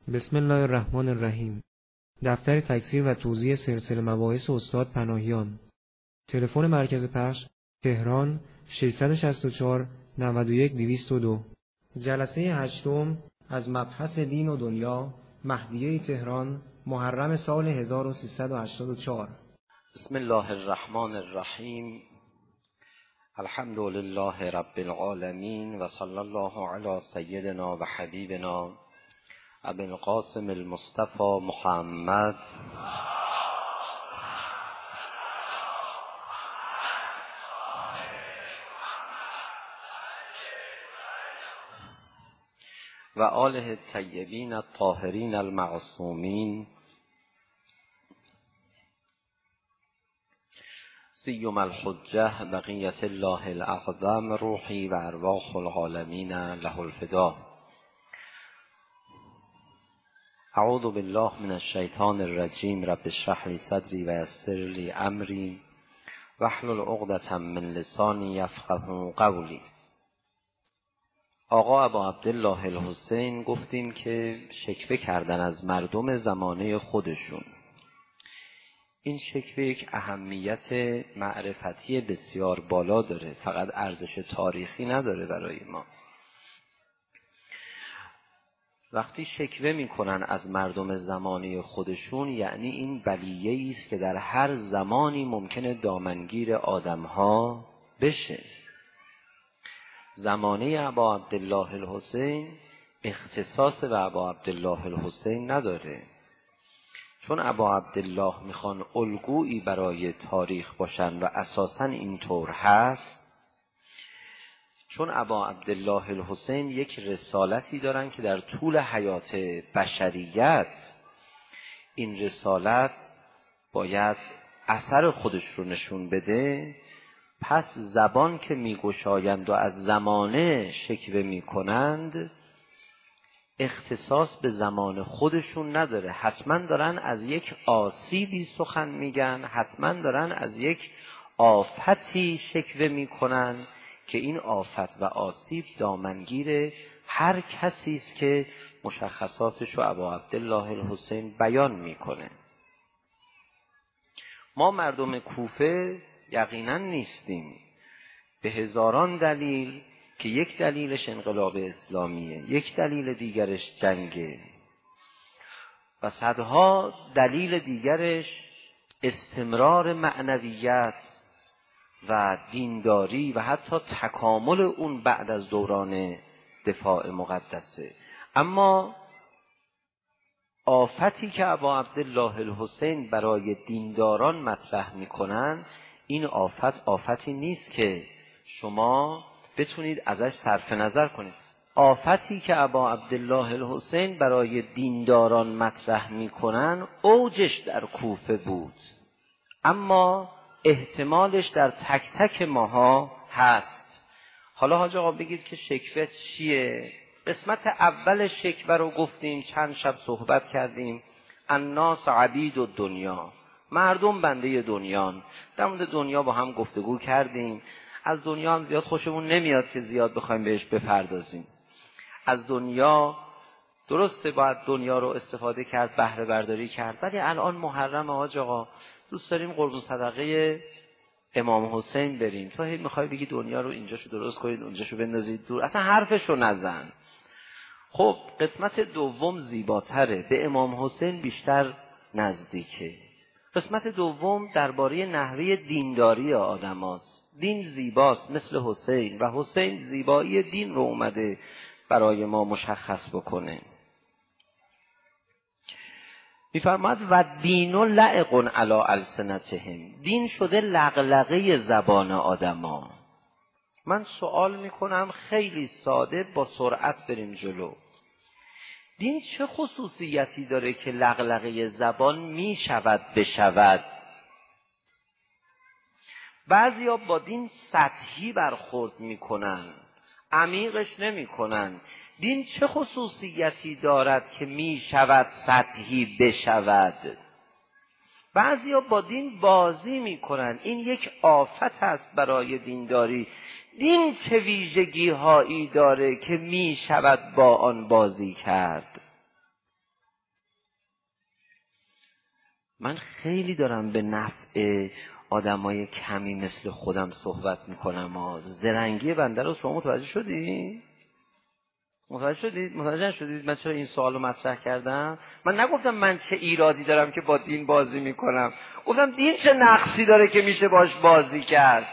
بسم الله الرحمن الرحیم. دفتر تکثیر و توزیع سلسله مباحث استاد پناهیان. تلفن مرکز پخش تهران 664 91 202. جلسه هشتم از مبحث دین و دنیا، مهدیه تهران، محرم سال 1384. بسم الله الرحمن الرحیم. الحمد لله رب العالمین و صلی الله علی سیدنا و حبیبنا ابی القاسم المصطفى محمد و آله الطیبین الطاهرین المعصومین سیما الحجة بقیة الله الاعظم روحی و ارواح العالمین له الفدا. اعوذ بالله من الشیطان الرجیم. رب اشرح لی صدری و یسر لی امری واحلل عقدة من لسانی یفقهوا قولی. آقا ابا عبدالله الحسین گفتیم که شکوه کردن از مردم زمانه خودشون. این شکوه یک اهمیت معرفتی بسیار بالا داره، فقط ارزش تاریخی نداره برای ما. وقتی شکوه میکنن از مردم زمانه خودشون، یعنی این بلیه‌ای است که در هر زمانی ممکنه دامنگیر آدم‌ها بشه. زمانه ابا عبدالله الحسین اختصاص به ابا عبدالله الحسین نداره، چون ابا عبدالله میخوان الگویی برای تاریخ باشن و اساساً اینطور هست. چون ابا عبدالله الحسین یک رسالتی دارن که در طول حیات بشریت این رسالت باید اثر خودش رو نشون بده، پس زبان که میگشایند و از زمانه شکوه میکنند اختصاص به زمان خودشون نداره. حتما دارن از یک آسیبی سخن میگن، حتما دارن از یک آفتی شکوه میکنن که این آفت و آسیب دامنگیر هر کسی است که مشخصاتش رو ابا عبدالله الحسین بیان میکنه. ما مردم کوفه یقینا نیستیم، به هزاران دلیل، که یک دلیلش انقلاب اسلامیه، یک دلیل دیگرش جنگه و صدها دلیل دیگرش استمرار معنویت و دینداری و حتی تکامل اون بعد از دوران دفاع مقدسه. اما آفتی که ابا عبدالله الحسین برای دینداران مطرح میکنن، این آفتی نیست که شما بتونید ازش صرف نظر کنید. آفتی که ابا عبدالله الحسین برای دینداران مطرح میکنن اوجش در کوفه بود، اما احتمالش در تک تک ماها هست. حالا حاج آقا بگید که شکوه چیه؟ قسمت اول شکوه رو گفتیم، چند شب صحبت کردیم. الناس عبید الدنیا، مردم بنده دنیان. در مورد دنیا با هم گفتگو کردیم. از دنیا هم زیاد خوشمون نمیاد که زیاد بخوایم بهش بپردازیم. از دنیا درسته باید دنیا رو استفاده کرد، بهره برداری کرد، ولی الان محرم حاج آقا، دوست داریم قربون صدقه امام حسین بریم، تو هی میخوای بگی دنیا رو اینجاشو درست کنید اونجاشو بندازید دور، اصلا حرفشو نزن. خب قسمت دوم زیباتره، به امام حسین بیشتر نزدیکه. قسمت دوم درباره نحوه دینداری آدم هاست. دین زیباست مثل حسین، و حسین زیبایی دین رو اومده برای ما مشخص بکنه. میفرماد و دین و لعقن علی السنتهم، دین شده لغلغه زبان آدما. من سوال میکنم خیلی ساده، با سرعت بریم جلو. دین چه خصوصیتی داره که لغلغه زبان میشود بشود؟ بعضیا با دین سطحی برخورد میکنن، عمیقش نمیکنن. دین چه خصوصیتی دارد که میشود سطحی بشود؟ بعضیا با دین بازی میکنن. این یک آفت است برای دینداری. دین چه ویژگی هایی داره که می شود با آن بازی کرد؟ من خیلی دارم به نفع آدمای کمی مثل خودم صحبت میکنم. زرنگی بنده رو شما متوجه شدید؟ متوجه شدید من چرا این سوالو مطرح کردم؟ من نگفتم من چه ایرادی دارم که با دین بازی میکنم، گفتم دین چه نقصی داره که میشه باش بازی کرد.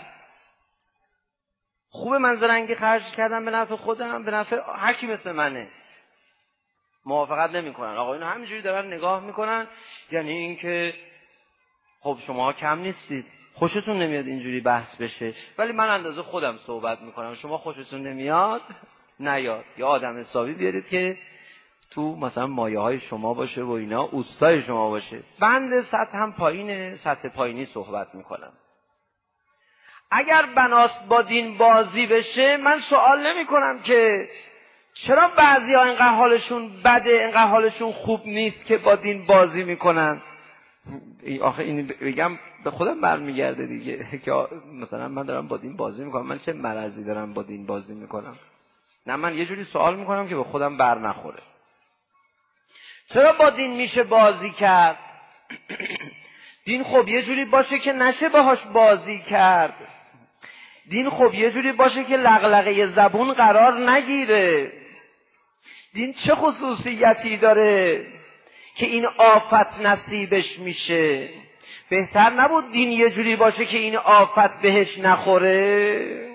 خوبه من زرنگی خرج کردم به نفع خودم، به نفع هر کی مثل منه. موافقت نمیکنن آقایون همینجوری دارن نگاه میکنن، یعنی اینکه خب شما کم نیستید، خوشتون نمیاد اینجوری بحث بشه، ولی من اندازه خودم صحبت میکنم، شما خوشتون نمیاد نیاد، یا آدم حسابی بیارید که تو مثلا مایه های شما باشه و اینا، اوستای شما باشه. بند سطح هم پایینه، سطح پایینی صحبت میکنم. اگر بناست با دین بازی بشه، من سوال نمی کنم که چرا بعضی ها اینقدر حالشون بده، اینقدر حالشون خوب نیست که با دین بازی میکنن. آخه این بگم به خودم برمیگرده دیگه که مثلا من دارم با دین بازی میکنم، من چه مرضی دارم با دین بازی میکنم؟ نه، من یه جوری سوال میکنم که به خودم بر نخوره. چرا با دین میشه بازی کرد؟ دین خب یه جوری باشه که نشه باهاش بازی کرد. دین خب یه جوری باشه که لغلغه زبون قرار نگیره. دین چه خصوصیتی داره که این آفت نصیبش میشه؟ بهتر نبود دین یه جوری باشه که این آفت بهش نخوره؟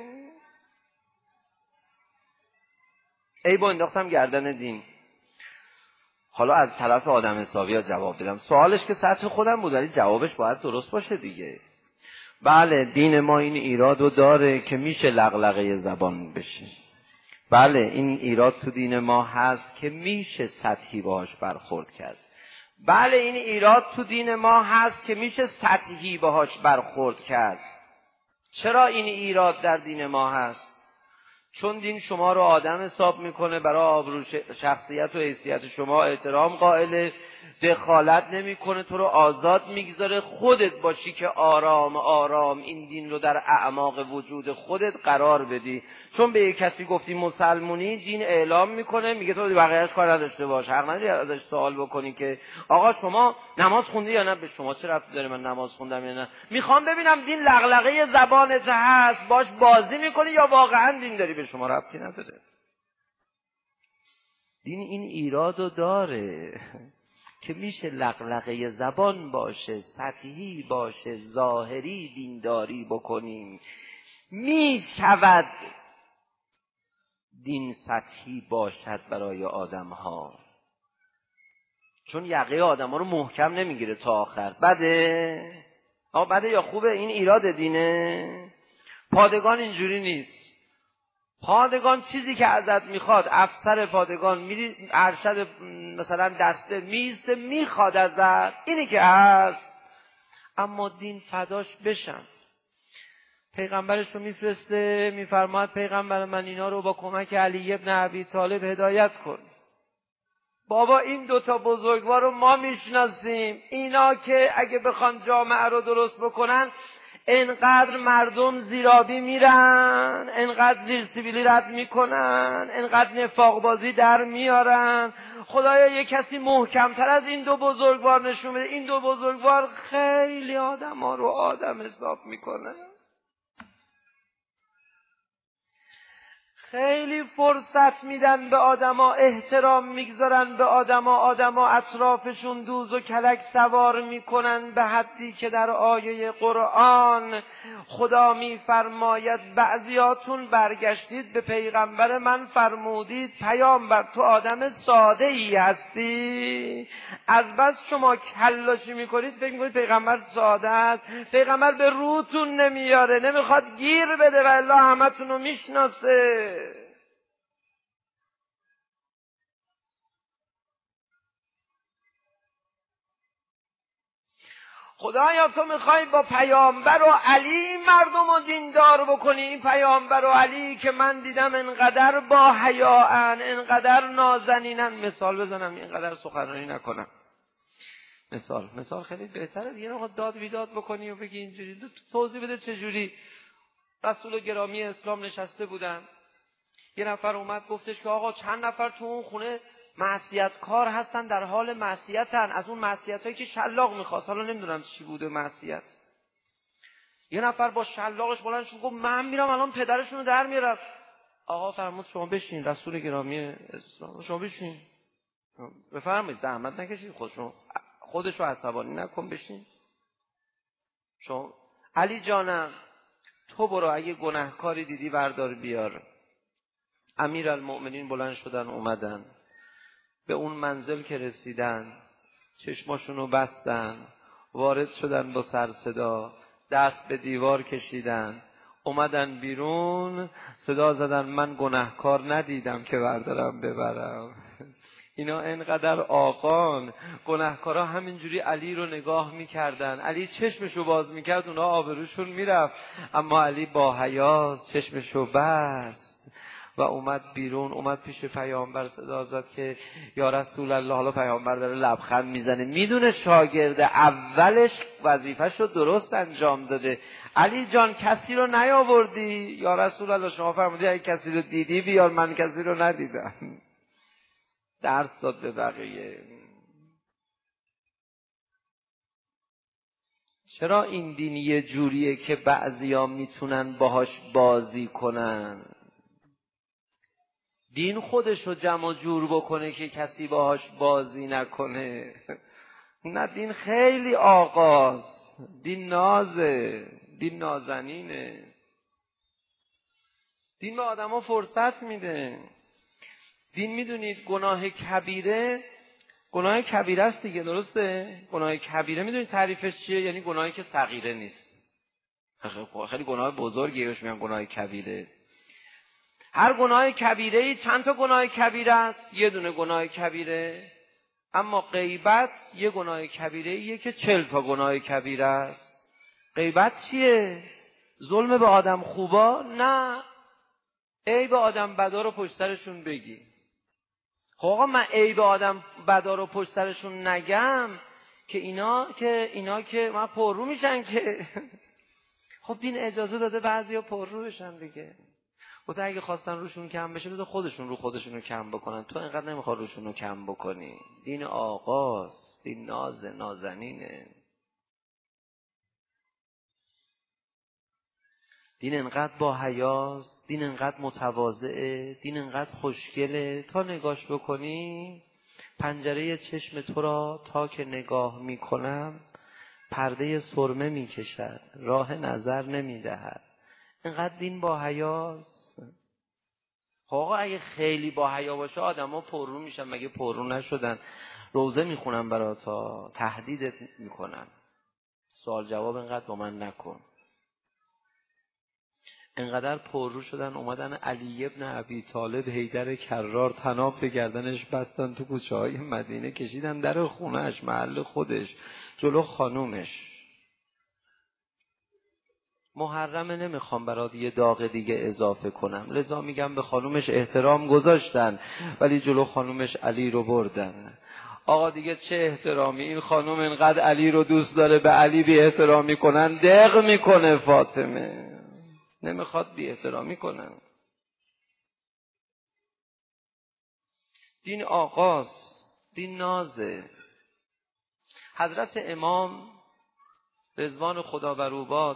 ای با انداختم گردن دین. حالا از طرف آدم حسابی ها جواب بدم. سوالش که سطح خودم بود، ولی جوابش باید درست باشه دیگه. بله، دین ما این ایرادو داره که میشه لغلغه زبان بشه. بله، این ایراد تو دین ما هست که میشه سطحی باهاش برخورد کرد. بله، این ایراد تو دین ما هست که میشه سطحی باهاش برخورد کرد. چرا این ایراد در دین ما هست؟ چون دین شما رو آدم حساب میکنه، برای آبرو شخصیت و حیثیت شما احترام قائله، دخالت نمیکنه، تو رو آزاد میگذاره خودت باشی که آرام آرام این دین رو در اعماق وجود خودت قرار بدی. چون به یک کسی گفتی مسلمونی، دین اعلام میکنه، میگه تو بقیه‌اش کار نداشته باش، حق نداری ازش سوال بکنی که آقا شما نماز خوندی یا نه. به شما چه ربطی داره من نماز خوندم یا نه؟ میخوام ببینم دین لغلغه زبانت هست باش بازی میکنی یا واقعا دین داری. به شما ربطی نداره. دین این ایرادو داره که میشه لغلغه زبان باشه، سطحی باشه، ظاهری دینداری بکنیم. میشود دین سطحی باشد برای آدم ها، چون یقه آدم ها رو محکم نمیگیره تا آخر. بده؟ بده یا خوبه؟ این ایراد دینه. پادگان اینجوری نیست. پادگان چیزی که ازت میخواد، افسر پادگان میری ارشد مثلا دسته میسته میخواد ازت، اینی که هست. اما دین فداش بشم، پیغمبرش رو میفرسته، میفرماد پیغمبر من اینا رو با کمک علی ابن ابی طالب هدایت کن. بابا این دوتا بزرگوار رو ما میشناسیم، اینا که اگه بخوان جامعه رو درست بکنن انقدر مردم زیرابی میرن، انقدر زیر سیبیلی رد میکنن، انقدر نفاق بازی در میارن. خدایا یک کسی محکمتر از این دو بزرگوار نشون بده. این دو بزرگوار خیلی آدم ها رو آدم حساب میکنن، خیلی فرصت میدن به آدما، احترام میگذارن به آدما اطرافشون دوز و کلک سوار میکنن، به حدی که در آیه قرآن خدا میفرماید بعضیاتون برگشتید به پیغمبر من فرمودید پیامبر تو آدم ساده ای هستی، از بس شما کلاشی میکنید فکر میکنید پیغمبر ساده است. پیغمبر به روتون نمیاره، نمیخواد گیر بده و الا همتون رو میشناسه. خدایا تو میخوای با پیامبر و علی مردم رو دیندار بکنی. این پیامبر و علی که من دیدم انقدر با حیاءن، انقدر نازنینن. مثال بزنم اینقدر سخنرانی نکنم. مثال خیلی بهتره دیگه. نمیخواد داد بیداد بکنی و بگی اینجوری. توضیح بده چجوری. رسول گرامی اسلام نشسته بودن، یه نفر اومد گفتش که آقا چند نفر تو اون خونه معصیت کار هستن، در حال معصیتن، از اون معصیتایی که شلاق میخواست. حالا نمیدونم چی بوده معصیت. یه نفر با شلاقش بلند شد گفت من میرم الان پدرشون رو در میارم. آقا فرمود شما بشین، رسول گرامی اسلام، شما بشین، بفرمایید، زحمت نکشید، خودشو عصبانی نکن، بشین. شما علی جانم تو برو، اگه گناهکاری دیدی بردار بیار. امیرالمؤمنین بلند شدن اومدن به اون منزل که رسیدن، چشماشونو بستن، وارد شدن با سر صدا، دست به دیوار کشیدن، اومدن بیرون، صدا زدن من گناهکار ندیدم که بردارم ببرم. اینا انقدر آقان، گناهکارا همینجوری علی رو نگاه میکردن، علی چشمشو باز میکرد اونا آبروشون میرفت، اما علی با حیاس چشمشو بست و اومد بیرون، اومد پیش پیامبر، صدا زد که یا رسول الله. حالا پیامبر داره لبخند میزنه، میدونه شاگرد اولش وظیفه‌شو درست انجام داده. علی جان کسی رو نیاوردی؟ یا رسول الله شما فرمودی اگه کسی رو دیدی بیار، من کسی رو ندیدم. درس داد به بقیه. چرا این دین یه جوریه که بعضیا میتونن باهاش بازی کنن؟ دین خودش رو جمع جور بکنه که کسی باهاش بازی نکنه. نه، دین خیلی آغاز، دین نازه، دین نازنینه، دین به آدم ها فرصت میده. دین میدونید گناه کبیره است دیگه، درسته؟ گناه کبیره میدونید تعریفش چیه؟ یعنی گناهی که صغیره نیست. خیلی گناه بزرگیه بهش میگن گناه کبیره. هر گناه کبیره‌ای چند تا گناه کبیره است؟ یه دونه گناه کبیره. اما غیبت یه گناه کبیره‌ایه که 40 تا گناه کبیره است. غیبت چیه؟ ظلم به آدم خوبا؟ نه، عیب آدم بدا رو پشت سرشون بگی. خب آقا من عیب آدم بدا رو پشت سرشون نگم که اینا که من پررو میشن که. خب دین اجازه داده بعضیا پررو بشن دیگه. گفته اگه خواستن روشون کم بشه بذار خودشون رو خودشونو کم بکنن، تو اینقدر نمیخواد روشونو کم بکنی. دین آقاست، دین نازنینه. دین انقدر با حیاست، دین انقدر متواضعه، دین انقدر خوشگله، تا نگاش بکنی پنجره چشم تو را تا که نگاه میکنم پرده سرمه میکشد، راه نظر نمیدهد. انقدر دین با حیاست. آقا اگه خیلی با حیا باشه آدما پررو میشن، مگه پررو نشدن؟ روزه میخونم براتا، تهدیدت میکنم، سوال جواب اینقدر با من نکن. انقدر پررو شدن اومدن علی ابن ابی طالب حیدر کرار طناب به گردنش بستن، تو کوچه های مدینه کشیدن در خونهش، محل خودش، جلو خانومش. محرمه، نمیخوام برات یه داغ دیگه اضافه کنم، لذا میگم به خانومش احترام گذاشتن ولی جلو خانومش علی رو بردن. آقا دیگه چه احترامی؟ این خانوم اینقدر علی رو دوست داره، به علی بی احترامی کنن دق میکنه. فاطمه نمیخواد بی احترامی کنن. دین آغاز، دین نازه. حضرت امام رضوان خدا بر او باد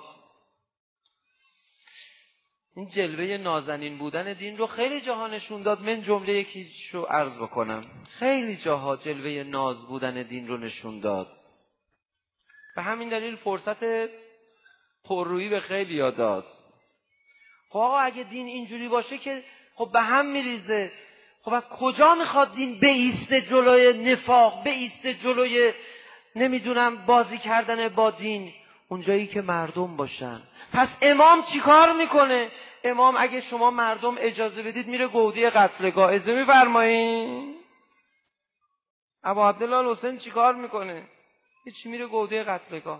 این جلوه نازنین بودن دین رو خیلی جاها نشون داد. من جمله یکیشو عرض بکنم. خیلی جاها جلوه ناز بودن دین رو نشون داد. به همین دلیل فرصت پررویی به خیلی ها داد. خب آقا اگه دین اینجوری باشه که خب به هم میریزه. خب از کجا میخواد دین بیسته جلوی نفاق، بیسته جلوی نمیدونم بازی کردن با دین؟ اونجایی که مردم باشن. پس امام چی کار میکنه؟ امام اگه شما مردم اجازه بدید میره گودی قتلگاه. اجازه میفرمایین؟ ابا عبدالله الحسین چی کار میکنه؟ هیچ، میره گودی قتلگاه.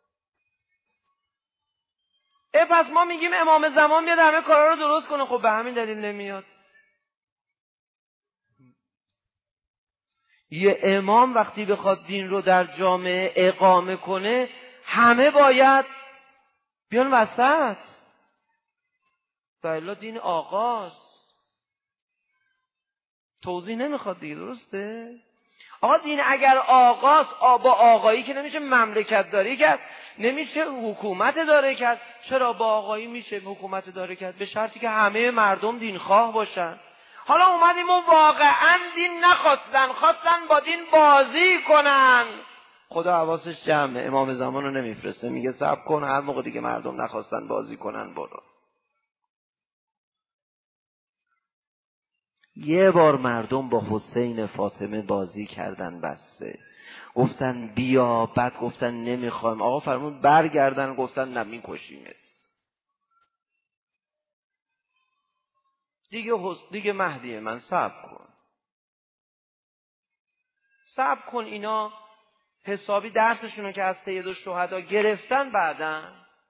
پس ما میگیم امام زمان بیاد همه کارا رو درست کنه. خب به همین دلیل نمیاد. یه امام وقتی بخواد دین رو در جامعه اقامه کنه همه باید بیان وسط. و الا دین آغاز. توضیح نمیخواد دیگه، درسته؟ آقا دین اگر آقاست، با آقایی که نمیشه مملکت داری کرد، نمیشه حکومت داره کرد. چرا با آقایی میشه حکومت داره کرد؟ به شرطی که همه مردم دینخواه باشن. حالا اومدیم و واقعا دین نخواستن، خواستن با دین بازی کنن. خدا حواسش جمعه، امام زمان رو نمیفرسته، میگه صبر کن، هر موقع دیگه مردم نخواستن بازی کنن برو. یه بار مردم با حسین فاطمه بازی کردن، بسته گفتن بیا، بعد گفتن نمیخوایم، آقا فرمود برگردن، گفتن نه میکشیمت. دیگه مهدی من صبر کن. اینا حسابی درسشونو که از سید الشهدا گرفتن. بعداً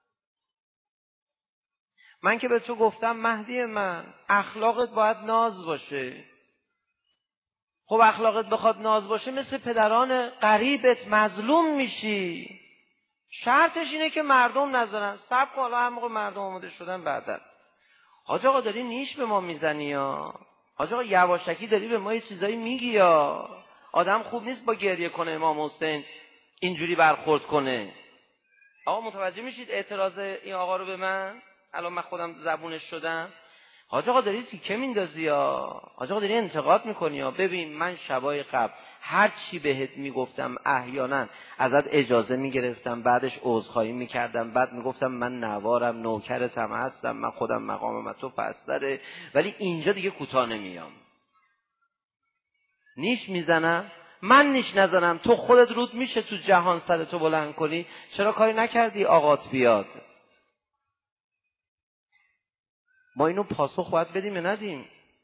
من که به تو گفتم مهدی من اخلاقت باید ناز باشه. خب اخلاقت بخواد ناز باشه مثل پدران قریبت مظلوم میشی. شرطش اینه که مردم نذارن. صبر کن، حالا هر موقع مردم آماده شدن بعداً. حاج آقا داری نیش به ما میزنی یا حاج آقا یواشکی داری به ما یه چیزایی میگی یا آدم خوب نیست با گریه کنه امام حسین اینجوری برخورد کنه. آقا متوجه میشید اعتراض این آقا رو به من؟ الان من خودم زبونش شدم. حاج آقا داری تیکه میندازی یا حاج آقا داری انتقاد میکنی یا ببین من شبای قبل هر چی بهت میگفتم احیانا ازت اجازه میگرفتم، بعدش عذرخواهی میکردم، بعد میگفتم من نوارم، نوکرتم هستم، من خودم مقامم تو پس‌تره، ولی اینجا دیگه کوتاه نمیام. نیش میزنم، من نیش نزنم، تو خودت رود میشه تو جهان سرتو بلند کنی، چرا کاری نکردی آقات بیاد؟ ما اینو پاسخ باید بدیم یا ندیم؟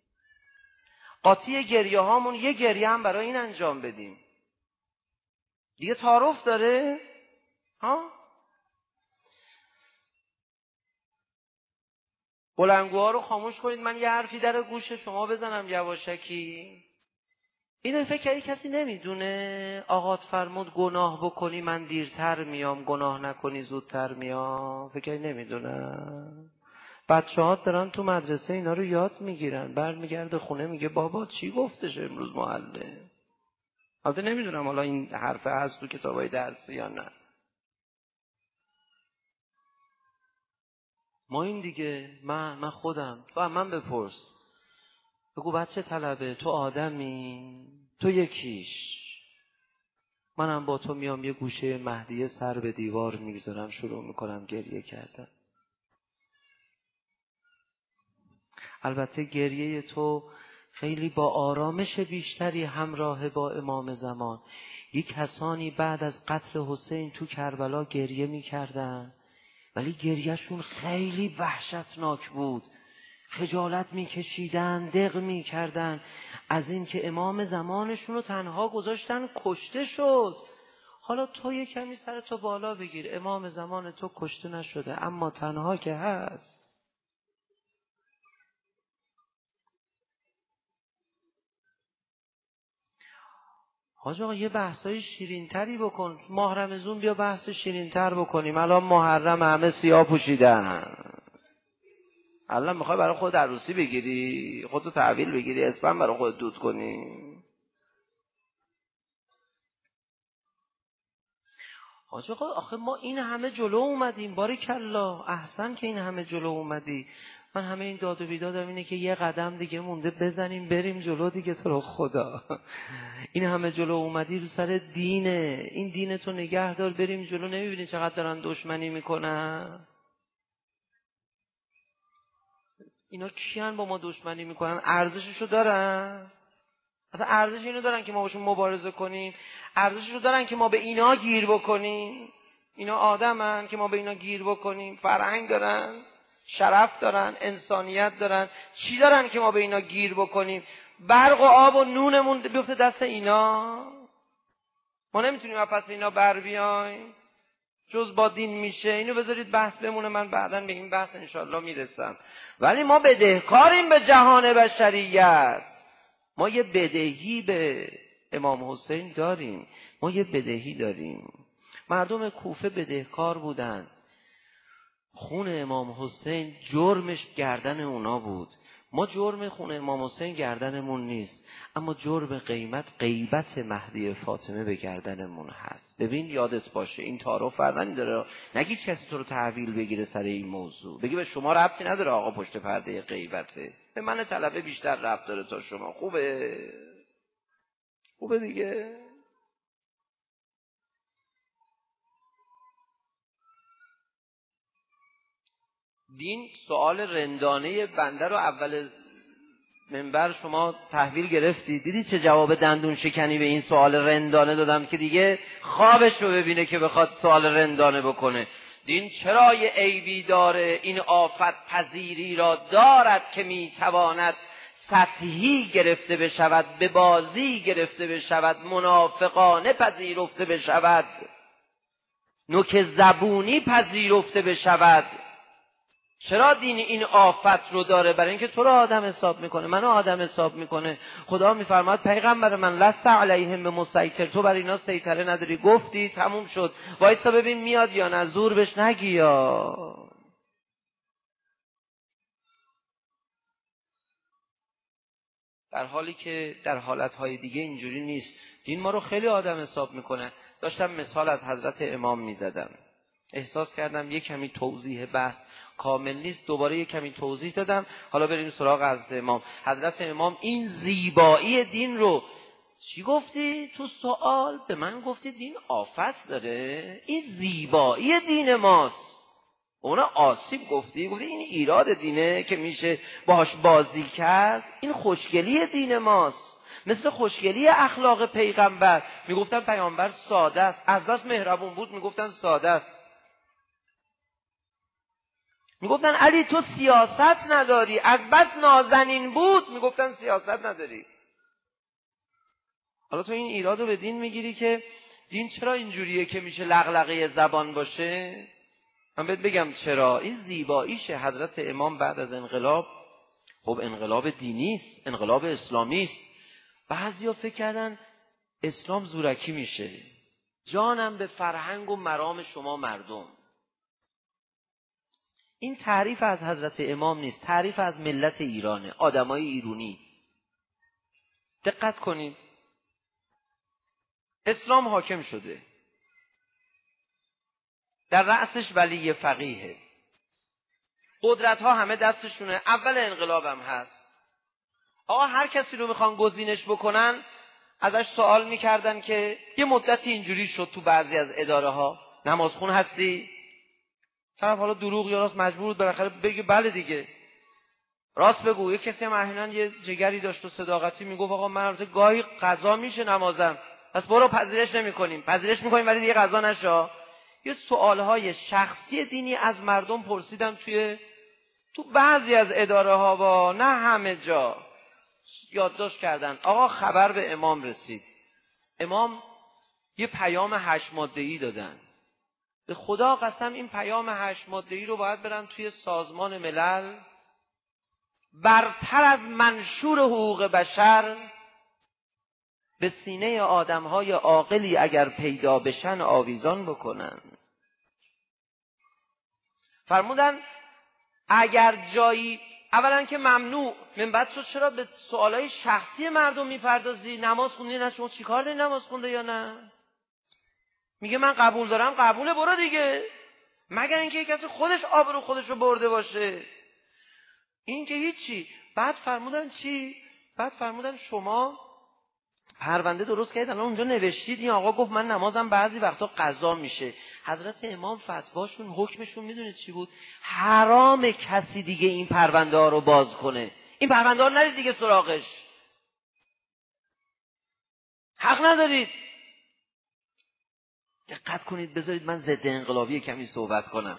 قاطی گریه هامون یه گریه هم برای این انجام بدیم. دیگه تعارف داره؟ ها؟ بلنگوها رو خاموش کنید، من یه حرفی در گوش شما بزنم یواشکی. اینو فکر کردی کسی نمیدونه؟ آقات فرمود گناه بکنی من دیرتر میام، گناه نکنی زودتر میام. فکر کردی نمیدونه؟ بچه‌ها دارن تو مدرسه اینا رو یاد میگیرن، برمیگرده خونه میگه بابا چی گفتش امروز معلم؟ البته نمیدونم حالا این حرفه هست تو کتابای درسی یا نه. ما این دیگه من خودم، تو من بپرس، بگو بچه طلبه تو آدمی، تو یکیش، منم با تو میام یه گوشه مهدی سر به دیوار میگذارم، شروع میکنم گریه کردن. البته گریه تو خیلی با آرامش بیشتری همراه با امام زمان. یک کسانی بعد از قتل حسین تو کربلا گریه میکردن، ولی گریهشون خیلی وحشتناک بود. خجالت میکشیدن، دق میکردن از این که امام زمانشون رو تنها گذاشتن کشته شد. حالا تو یه کمی سرتو بالا بگیر، امام زمان تو کشته نشده اما تنها که هست. حاج آقا یه بحثای شیرین‌تری بکن، ماه رمضان بیا بحث شیرین‌تر بکنیم. الان محرم همه سیاه پوشیدن، الان میخوای برای خود عروسی بگیری، خودتو تحویل بگیری، اسپم برای خود دود کنی. حاج آقا آخه ما این همه جلو اومدیم، باریکلا احسن که این همه جلو اومدی. من همه این داد و بیدادم اینه که یه قدم دیگه مونده بزنیم بریم جلو دیگه، تو رو خدا. این همه جلو اومدی رو سر دینه، این دینتو نگه دار بریم جلو. نمیبینی چقدر دارن دشمنی میکنن؟ اینا کیان با ما دشمنی میکنن؟ ارزششو دارن؟ اصلا ارزش اینو دارن که ما باشون مبارزه کنیم؟ ارزششو دارن که ما به اینا گیر بکنیم؟ اینا آدمن که ما به اینا گیر بکنیم؟ فرهنگ دارن، شرف دارن، انسانیت دارن، چی دارن که ما به اینا گیر بکنیم؟ برق و آب و نونمون بیفته دست اینا؟ ما نمیتونیم از پس اینا بر بیایم؟ جز با دین میشه؟ اینو بذارید بحث بمونه، من بعداً به این بحث انشالله میرسم. ولی ما بدهکاریم به جهان بشریت. ما یه بدهی به امام حسین داریم، ما یه بدهی داریم. مردم کوفه بدهکار بودن، خون امام حسین جرمش گردن اونا بود. ما جرم خون امام حسین گردنمون نیست، اما جرم غیبت مهدی فاطمه به گردنمون هست. ببین یادت باشه این تعارف فرمانی داره، نگی کسی تو رو تحویل بگیره سر این موضوع، بگی به شما ربطی نداره آقا پشت پرده غیبته، به من طلبه بیشتر ربط داره تا شما. خوبه دیگه. دین سوال رندانه بنده رو اول منبر شما تحویل گرفتی، دیدی چه جواب دندون شکنی به این سوال رندانه دادم که دیگه خوابش رو ببینه که بخواد سوال رندانه بکنه. دین چرا یه عیبی داره؟ این آفت پذیری را دارد که میتواند سطحی گرفته بشود، به بازی گرفته بشود، منافقانه پذیرفته بشود، نوک زبونی پذیرفته بشود. چرا دین این آفت رو داره؟ برای اینکه تو رو آدم حساب میکنه، منو آدم حساب میکنه. خدا میفرماد پیغمبر من لست علیهم بمسیطر، تو بر اینا سیطره نداری. گفتی تموم شد، وایسا ببین میاد یا نه، زور بهش نگی. یا در حالی که در حالتهای دیگه اینجوری نیست. دین ما رو خیلی آدم حساب میکنه. داشتم مثال از حضرت امام میزدم، احساس کردم یک کمی توضیح بحث کامل نیست، دوباره یک کمی توضیح دادم. حالا بریم سراغ حضرت امام. حضرت امام این زیبایی دین رو چی گفتی تو سوال؟ به من گفتی دین آفت داره، این زیبایی دین ماست. اونا آسیب گفتی این ایراد دینه که میشه باهاش بازی کرد. این خوشگلی دین ماست، مثل خوشگلی اخلاق پیغمبر. میگفتن پیغمبر ساده است، از بس مهربون بود میگفتن ساده است. میگفتن علی تو سیاست نداری، از بس نازنین بود میگفتن سیاست نداری. حالا تو این ایراد رو به دین میگیری که دین چرا اینجوریه که میشه لغلقه زبان باشه؟ من بهت بگم چرا. این زیباییشه. حضرت امام بعد از انقلاب، خب انقلاب دینی است، انقلاب اسلامی است. بعضیا فکر کردن اسلام زورکی میشه. جانم به فرهنگ و مرام شما مردم. این تعریف از حضرت امام نیست، تعریف از ملت ایرانه، آدمای ایرانی. دقت کنید، اسلام حاکم شده، در رأسش ولی فقیه، قدرت ها همه دستشونه، اول انقلابم هست. آقا هر کسی رو میخوان گزینش بکنن ازش سوال میکردن که یه مدتی اینجوری شد تو بعضی از اداره ها، نمازخون هستی؟ طرف حالا دروغ یا راست مجبور بود بالاخره بگه بله دیگه، راست بگو. یه کسی هم احیانا یه جگری داشت و صداقتی میگفت آقا من گاهی قضا میشه نمازم، پس برو پذیرش نمیکنیم، پذیرش میکنیم ولی دیگه قضا نشه. یه سوالهای شخصی دینی از مردم پرسیدم تو بعضی از اداره ها، با نه همه جا. یادداشت کردن آقا خبر به امام رسید، امام یه پیام 8 ماده‌ای دادن. به خدا قسم این پیام 8 ماده‌ای رو باید برن توی سازمان ملل، برتر از منشور حقوق بشر، به سینه آدم‌های عاقلی اگر پیدا بشن آویزان بکنن. فرمودن اگر جایی، اولا که ممنوع، من بعد تو چرا به سوالای شخصی مردم میپردازی؟ نماز خوندی نه؟ شما چیکار داری نماز خونده یا نه؟ میگه من قبول دارم، قبوله، برو دیگه، مگر اینکه کسی خودش آبرو خودش رو برده باشه. این که هیچی. بعد فرمودن چی؟ بعد فرمودن شما پرونده درست کردید، الان اونجا نوشتید این آقا گفت من نمازم بعضی وقتا قضا میشه. حضرت امام فتواشون، حکمشون میدونید چی بود؟ حرام کسی دیگه این پرونده ها رو باز کنه، این پرونده ها رو ندید دیگه سراغش، حق ندارید. دقت کنید، بذارید من ضد انقلابی کمی صحبت کنم.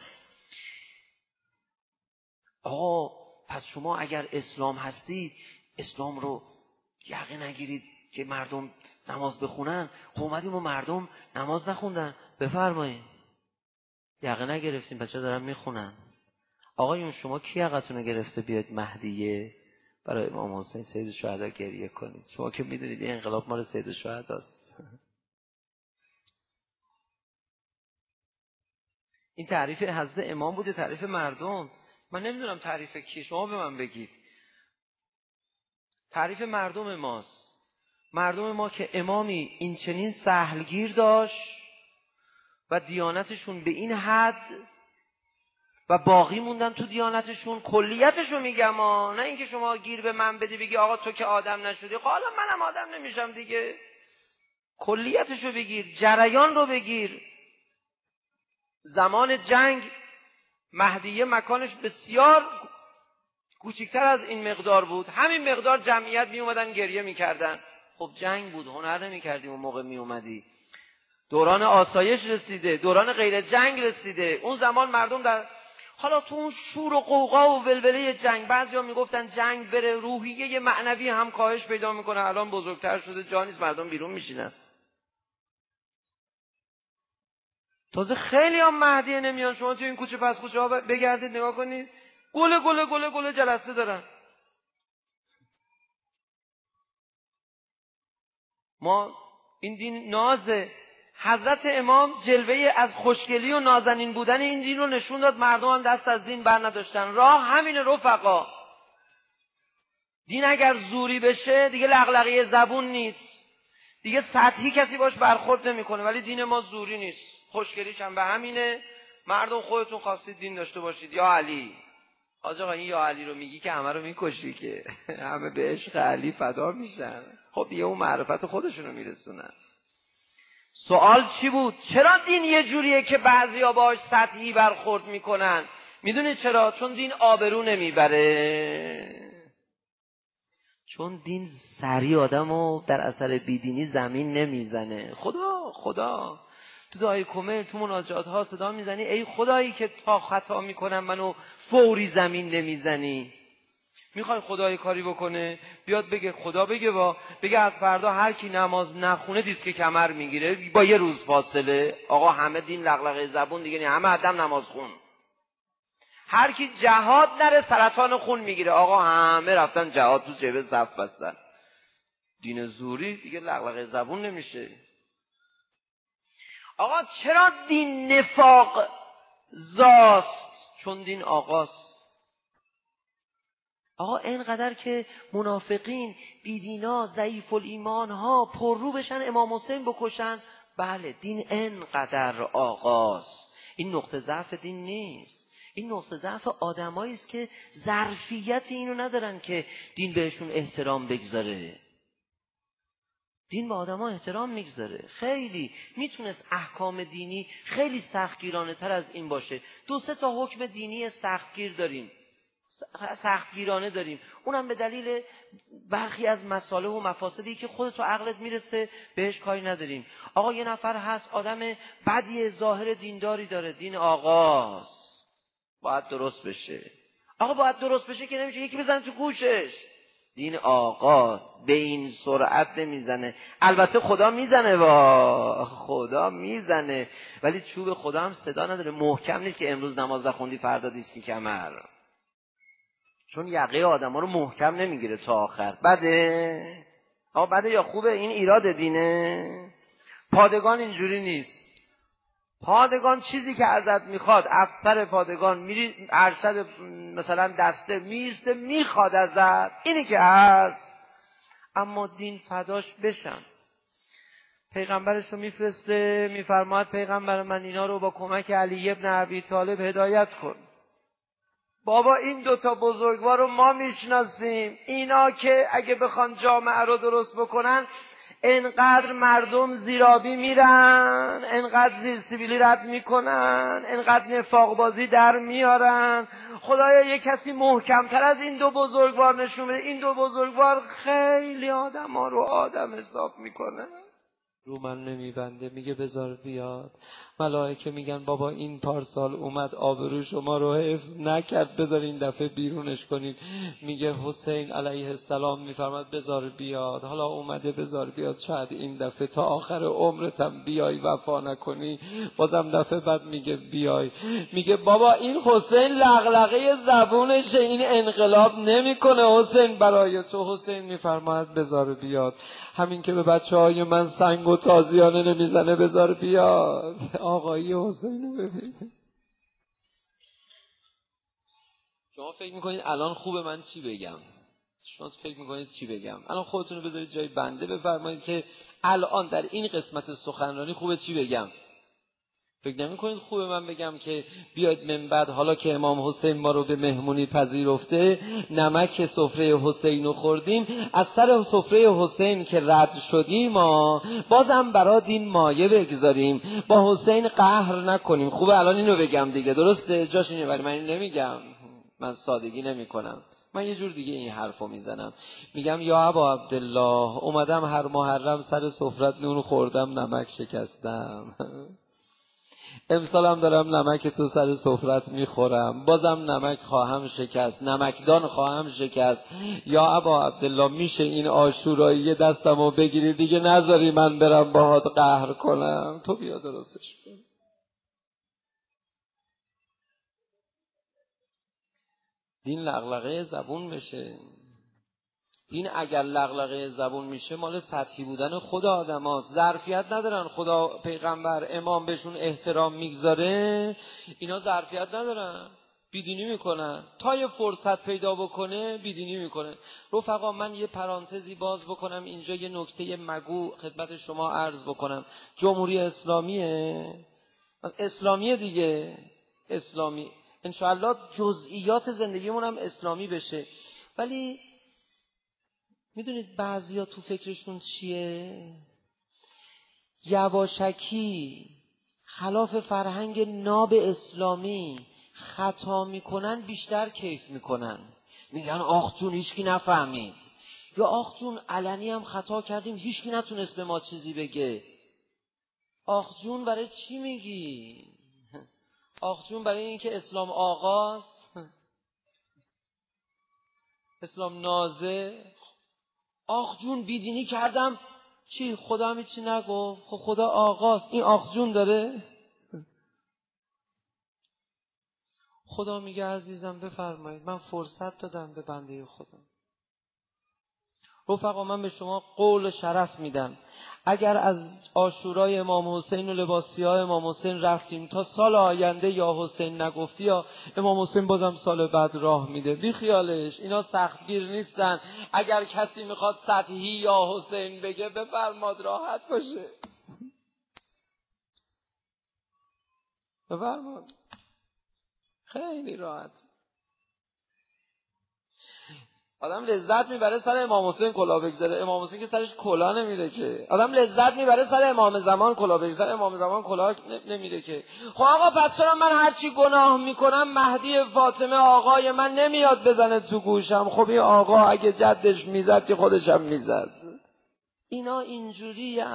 آقا پس شما اگر اسلام هستید، اسلام رو یقه نگیرید که مردم نماز بخونن. خب اومدیم و مردم نماز نخوندن، بفرمایید یقه نگرفتیم، بچه دارن میخونن. آقایون شما کی یقتون رو گرفته بیاد مهدیه برای امام حسین سید الشهدا گریه کنید؟ شما که میدونید این انقلاب مال سید الشهداست. این تعریف حضرت امام بوده، تعریف مردم. من نمیدونم تعریف کی، شما به من بگید. تعریف مردم ماست. مردم ما که امامی این چنین سهلگیر داشت و دیانتشون به این حد و باقی موندن تو دیانتشون. کلیتشو میگم نه اینکه شما گیر به من بدی بگی آقا تو که آدم نشدی، حالا منم آدم نمیشم دیگه. کلیتشو بگیر، جریان رو بگیر. زمان جنگ مهدیه مکانش بسیار کوچکتر از این مقدار بود، همین مقدار جمعیت می اومدن گریه میکردن. خب جنگ بود، هنر نمیکردیم اون موقع می اومدی. دوران آسایش رسیده، دوران غیر جنگ رسیده. اون زمان مردم در حالا تو اون شور و قوقا و ولوله جنگ، بعضیا میگفتن جنگ بره روحیه معنوی هم کاهش پیدا میکنه. الان بزرگتر شده جا نیست، مردم بیرون میشینن. تازه خیلی هم مهدیه نمیان. شما تو این کوچه پس کوچه ها بگردید نگاه کنید، گله گله گله گله جلسه دارن. ما این دین نازه. حضرت امام جلوه از خوشگلی و نازنین بودن این دین رو نشون داد. مردم هم دست از دین بر نداشتن. راه همین رفقا. دین اگر زوری بشه دیگه لغلقه زبون نیست، دیگه سطحی کسی باش برخورد نمیکنه. ولی دین ما زوری نیست، خوشگلیش هم به همینه. مردم خودتون خواستید دین داشته باشید. یا علی، آقا این یا علی رو میگی که همه رو میکشی که همه به عشق علی فدا میشن. خب دیگه اون معرفت خودشونو میرسونن. سوال چی بود؟ چرا دین یه جوریه که بعضیا باش سطحی برخورد میکنن؟ میدونی چرا؟ چون دین آبرو نمیبره. چون دین سری آدمو در اثر بیدینی زمین نمیزنه. خدا تو دعای کمل تو مناجات ها صدا میزنی ای خدایی که تا خطا میکنم منو فوری زمین نمیزنی. میخوای خدای کاری بکنه بیاد بگه خدا بگه از فردا هر کی نماز نخونه دیسک کمر میگیره با یه روز فاصله. آقا همه دین لغلقه زبون دیگه، همه آدم نماز خون. هر کی جهاد نره سرطان خون میگیره. آقا همه رفتن جهاد، تو جبه صف بستن. دین زوری دیگه لغلقه زبون نمیشه. آقا چرا دین نفاق زاست؟ چون دین آقاست. آقا اینقدر که منافقین، بیدینا، ضعیف الایمان ها پررو بشن امام حسین بکشن، بله دین اینقدر آقاست. این نقطه ضعف دین نیست، این نقطه ضعف آدمایی است که ظرفیت اینو ندارن که دین بهشون احترام بگذاره. دین به آدما احترام میگذاره. خیلی میتونست احکام دینی خیلی سختگیرانه تر از این باشه. 2-3 تا حکم دینی سختگیرانه داریم، اونم به دلیل برخی از مصالح و مفاسدی که خودت و عقلت میرسه بهش کاری نداریم. آقا یه نفر هست آدم بدی، ظاهر دینداری داره، دین آقاست، باید درست بشه. آقا باید درست بشه که نمیشه یکی بزنه تو گوشش. دین آقاست، به این سرعت نمیزنه. البته خدا میزنه، خدا میزنه، ولی چوب خدا هم صدا نداره. محکم نیست که امروز نماز نخوندی فردا دیسکی کمر. چون یقه آدم ها رو محکم نمیگیره تا آخر. بده؟ آقا بده یا خوبه؟ این ایراد دینه. پادگان اینجوری نیست. پادگان چیزی که ازت میخواد، افسر پادگان میری ارشد مثلا دسته میسته میخواد ازت، اینی که هست. اما دین فداش بشم. پیغمبرش رو میفرسته، میفرماید پیغمبر من اینا رو با کمک علی ابن ابی طالب هدایت کن. بابا این 2 تا بزرگوار رو ما میشناسیم. اینا که اگه بخوان جامعه رو درست بکنن انقدر مردم زیرابی میرن، انقدر زیر سیبیلی رد میکنن، انقدر نفاق بازی در میارن. خدایا یه کسی محکمتر از این 2 بزرگوار نشون بده. این 2 بزرگوار خیلی آدم ها رو آدم حساب میکنن. رو من نمیبنده، میگه بذار بیاد. ملائکه میگن بابا این پارسال اومد آبرو شما رو حفظ نکرد، بذار این دفعه بیرونش کنید. میگه حسین علیه السلام میفرماد بذار بیاد. حالا اومده بذار بیاد، شاید این دفعه تا آخر عمرتم بیای وفا نکنی. بازم دفعه بعد میگه بیای. میگه بابا این حسین لغلقه زبونشه، این انقلاب نمیکنه حسین برای تو. حسین میفرماد بذار بیاد. همین که به بچه‌های من سنگ و تازیانه نمیزنه بذار بیاد. آقایی حسین رو ببین. شما فکر میکنید الان خوبه من چی بگم؟ شما فکر میکنید چی بگم؟ الان خودتون رو بذارید جای بنده، بفرمایید که الان در این قسمت سخنرانی خوبه چی بگم؟ فکر نمی‌کنید خوبه من بگم که بیاید من بعد حالا که امام حسین ما رو به مهمونی پذیرفته، نمک سفره حسین رو خوردیم، از سر سفره حسین که رد شدیم بازم برای دین مایه بگذاریم، با حسین قهر نکنیم. خوبه الان اینو بگم دیگه، درسته؟ جاش اینه، ولی من این نمیگم، من سادگی نمی‌کنم. من یه جور دیگه این حرفو میزنم، میگم یا ابا عبدالله، اومدم هر محرم سر سفرت نون خوردم، نمک شکستم. امسال هم دارم نمک تو سر سفرت میخورم، بازم نمک خواهم شکست، نمکدان خواهم شکست. یا ابا عبدالله میشه این عاشورایی دستمو بگیری دیگه، نذاری من برم باهات قهر کنم، تو بیا درستش کن. دین لغلغه زبون بشه. دین اگر لغلغه زبون میشه مال سطحی بودن خود آدم هاست. ظرفیت ندارن، خدا پیغمبر امام بهشون احترام میگذاره، اینا ظرفیت ندارن، بیدینی میکنن. تا یه فرصت پیدا بکنه بیدینی میکنه. رفقا من یه پرانتزی باز بکنم اینجا، یه نکته مگو خدمت شما عرض بکنم. جمهوری اسلامیه دیگه، اسلامی انشاءالله جزئیات زندگیمون هم اسلامی بشه. ولی میدونید بعضیا تو فکرشون چیه؟ یواشکی خلاف فرهنگ ناب اسلامی خطا میکنن، بیشتر کیف میکنن. میگن آخ جون هیچکی نفهمید، یا آخ جون علنی هم خطا کردیم هیچکی نتونست به ما چیزی بگه. آخ جون برای چی میگی؟ آخ جون برای اینکه اسلام آغاز، اسلام نازه. آخ جون بیدینی کردم، چی خدا هم چی نگفت؟ خب خدا آغاز، این آخ جون داره؟ خدا میگه عزیزم بفرمایید، من فرصت دادم به بنده خدا. رفقا من به شما قول شرف میدم، اگر از عاشورای امام حسین و لباسیای امام حسین رفتیم تا سال آینده یا حسین نگفتی یا امام حسین بازم سال بعد راه میده، بی خیالش، اینا سختگیر نیستن. اگر کسی میخواد سطحی یا حسین بگه بفرماد، راحت باشه، بفرماد، خیلی راحت. آدم لذت میبره سر امام حسین کلاه بگذاره، امام حسین که سرش کلاه نمیره که. آدم لذت میبره سر امام زمان کلاه بگذاره، امام زمان کلاه نمیره که. خب آقا پس چرا من هرچی گناه میکنم مهدی فاطمه آقای من نمیاد بزنه تو گوشم؟ خب این آقا اگه جدش میزد که خودش هم میزد. اینا اینجوریه.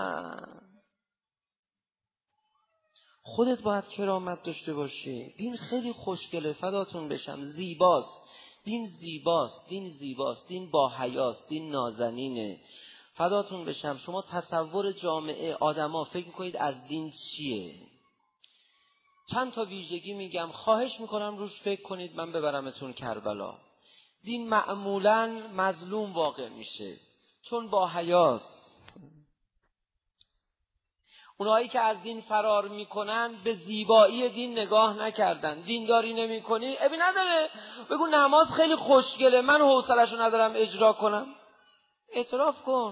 خودت باید کرامت داشته باشی. دین خیلی خوشگله، فداتون بشم، زیباست. دین زیباست، دین زیباست، دین با حیاست، دین نازنینه. فداتون بشم. شما تصور جامعه آدما فکر میکنید از دین چیه؟ چند تا ویژگی میگم، خواهش میکنم روش فکر کنید، من ببرمتون کربلا. دین معمولاً مظلوم واقع میشه چون با حیاست. اونایی که از دین فرار میکنن به زیبایی دین نگاه نکردن. دینداری نمیکنی ابی نداره، بگو نماز خیلی خوشگله، من حوصله‌شو ندارم اجرا کنم. اعتراف کن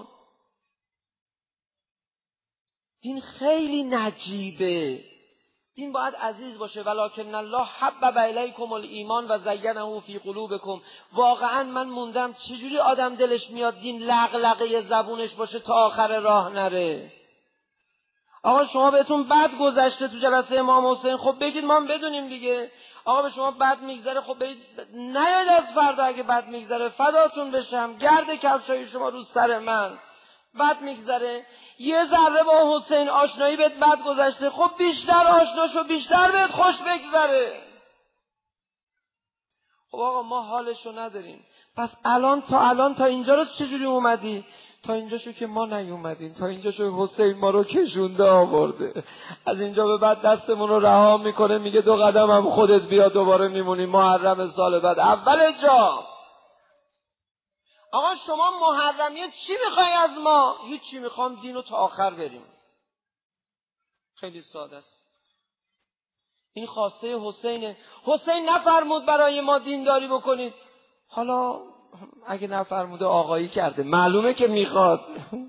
دین خیلی نجیبه. دین باید عزیز باشه. ولکن الله حبب الیکم الایمان و زینه فی قلوبکم. واقعا من موندم چجوری آدم دلش میاد دین لغلغه زبونش باشه تا آخر راه نره. آقا شما بهتون بد گذشته تو جلسه امام حسین، خب بگید ما هم بدونیم دیگه. آقا به شما بد میگذره، خب برید نیاید از فردا اگه بد میگذره، فداتون بشم، گرد کفشای شما رو سر من. بد میگذره، یه ذره با حسین آشنایی بهت بد گذشته، خب بیشتر آشنا شو، بیشتر بهت خوش بگذره. خب آقا ما حالشو نداریم، پس الان تا اینجا رو چجوری اومدی؟ تا اینجا شو که ما نیومدیم، تا اینجا شو حسین ما رو کشونده آورده، از اینجا به بعد دستمون رو رها میکنه، میگه 2 قدم هم خودت بیا، دوباره میمونیم محرم سال بعد اول جا. آقا شما محرمیه چی میخوای از ما؟ هیچی، میخوام دینو تا آخر بریم. خیلی ساده است. این خواسته حسینه. حسین نفرمود برای ما دینداری بکنید. حالا اگه نفرموده آقایی کرده، معلومه که میخواد.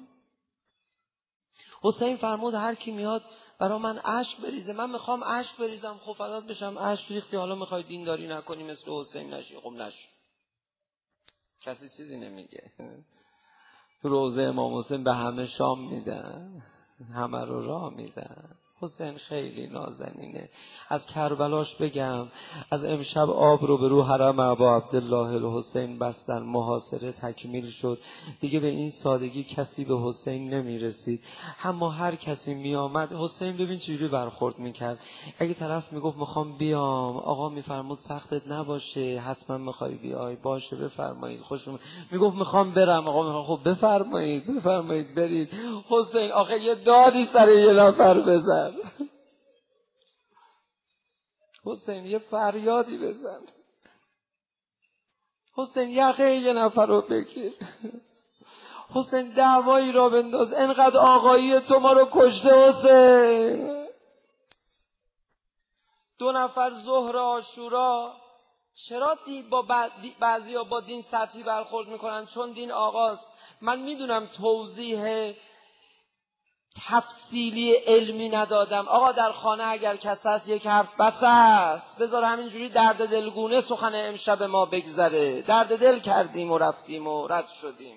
حسین فرمود هر کی میاد برا من اشک بریزه، من میخوام اشک بریزم. خب فدات بشم، اشک ریختی، حالا میخوای دینداری نکنی مثل حسین نشی؟ خب نشی. کسی چیزی نمیگه. تو روضه امام حسین به همه شام میدن، همه رو راه میدن. حسین خیلی نازنینه. از کربلاش بگم، از امشب آب رو به رو حرم ابا عبدالله الحسین بستن، محاصره تکمیل شد. دیگه به این سادگی کسی به حسین نمیرسید. اما هر کسی میآمد، حسین ببین چجوری برخورد میکرد. اگه طرف میگفت میخوام بیام، آقا میفرمود سختت نباشه، حتما میخوای بیای، باشه بفرمایید، خوشم میگفت میخوام برم، آقا میگفت خب بفرمایید برید. حسین آخه یه دادی سر یه نفر بزن، حسین یه فریادی بزن، حسین یقه یه نفر رو بگیر، حسین دعوایی را بنداز، انقدر آقایی تو ما رو کشته حسین. 2 نفر ظهر عاشورا. چرا با بعضیا با دین سطحی برخورد میکنن؟ چون دین آقاست. من میدونم توضیح تفصیلی علمی ندادم. آقا در خانه اگر کسی هست یک حرف بس است، بذار همینجوری درد دلگونه سخن امشب ما بگذره. درد دل کردیم و رفتیم و رد شدیم.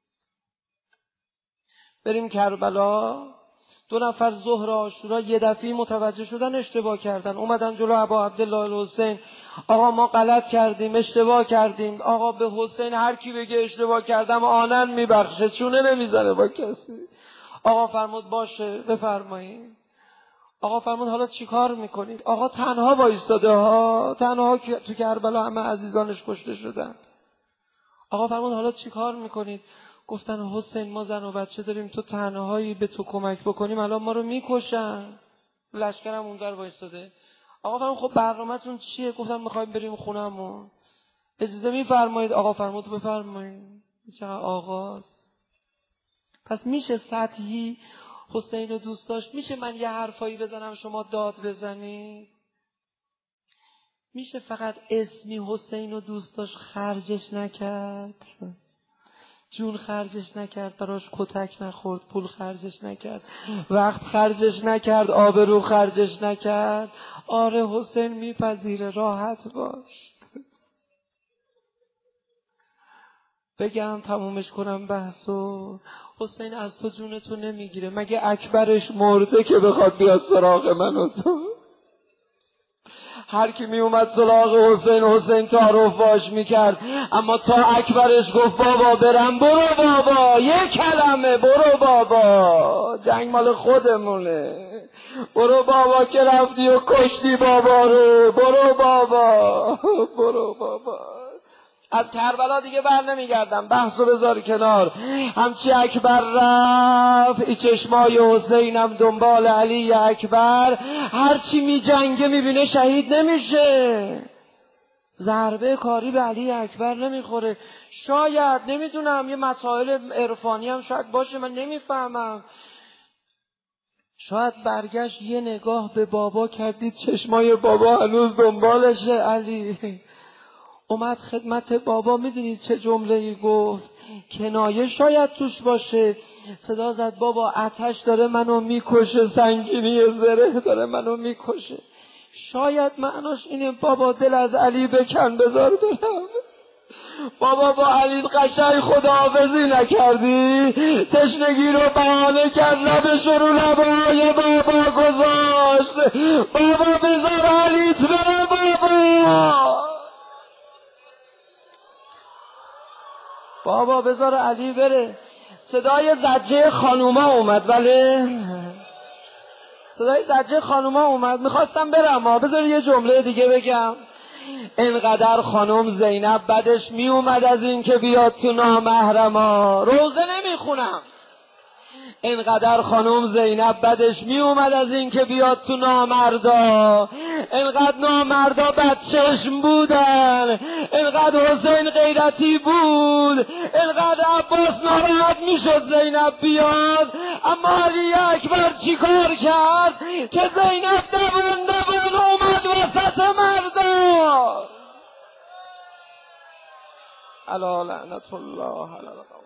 بریم کربلا. 2 نفر ظهر عاشورا یه دفعه متوجه شدن اشتباه کردن، اومدن جلو ابا عبدالله الحسین. آقا ما غلط کردیم، اشتباه کردیم. آقا به حسین هر کی بگه اشتباه کردم آنن میبخشه، چونه نمیزنه با کسی. آقا فرمود باشه بفرمایید. آقا فرمود حالا چی کار میکنید؟ آقا تنها وایستاده ها، تنها تو کربلا همه عزیزانش کشته شدن. آقا فرمود حالا چی کار میکنید؟ گفتن حسین ما زن و بچه داریم، تو تنهایی، به تو کمک بکنیم الان ما رو میکشن. لشکرم اونور وایستاده. آقا فرمود خب برنامه‌تون چیه؟ گفتم میخوایم بریم خونمون، اجازه میفرمایید؟ آقا فرمود بفرمایید. چقدر آغاز. پس میشه سطحی حسین رو دوست داشت؟ میشه من یه حرفایی بزنم شما داد بزنید؟ میشه فقط اسمی حسین رو دوست داشت، خرجش نکرد، جون خرجش نکرد، براش کتک نخورد، پول خرجش نکرد، وقت خرجش نکرد، آبرو خرجش نکرد؟ آره حسین میپذیره، راحت باش. بگم تمومش کنم بحثو. حسین از تو جونتو نمیگیره، مگه اکبرش مرده که بخواد بیاد سراغ من و تو؟ هر کی می اومد سراغ حسین، حسین تعارف باش میکرد، اما تا اکبرش گفت بابا برم، برو بابا، یه کلمه برو بابا، جنگ مال خودمونه، برو بابا که رفتی و کشتی بابا رو، برو بابا برو بابا. از کربلا دیگه بر نمیگردم، بحثو بذار کنار. همچی اکبر رفت، ای چشمای حسینم دنبال علی اکبر. هرچی می جنگه میبینه شهید نمیشه، ضربه کاری به علی اکبر نمیخوره. شاید نمیدونم، یه مسائل عرفانی هم شاید باشه، من نمیفهمم. شاید برگشت یه نگاه به بابا کردید، چشمای بابا هنوز دنبالشه. علی اومد خدمت بابا، میدونید چه جمله‌ای گفت؟ کنایه شاید توش باشه. صدا زد بابا آتش داره منو میکشه، سنگینی زره داره منو میکشه. شاید معناش اینه بابا دل از علی بکن، بذار برم. بابا با علی قشنگ خداحافظی نکردی؟ تشنگی رو بهانه کرد، لبش رو لبای بابا گذاشت. بابا بذار علیت بره بابا بذار علی بره. صدای زجه خانوما اومد، بله صدای زجه خانوما اومد. میخواستم برم بذار یه جمله دیگه بگم. انقدر خانم زینب بدش میومد از این که بیاد تو نامحرما. روزه نمیخونم. انقدر خانم زینب بدش می اومد از این که بیاد تو نامردا. انقدر نامردا بدچشم بودن، انقدر حسین غیرتی بود، انقدر عباس ناراحت میشد زینب بیاد. اما علی اکبر چی کار کرد که زینب دوان اومد وسط مردا. الا لعنت الله علی